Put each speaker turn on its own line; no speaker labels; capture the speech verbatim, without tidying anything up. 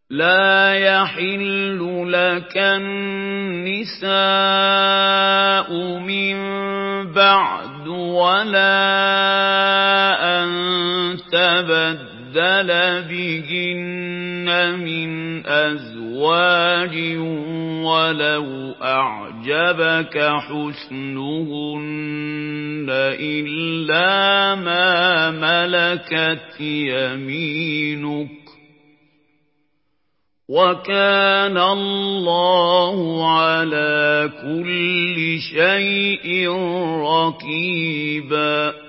لا يحل لك النساء من بعد ولا أن تبدل بهن من أزواج ولو أعجبك حسنهن إلا ما ملكت يمينك وكان الله على كل شيء رقيبا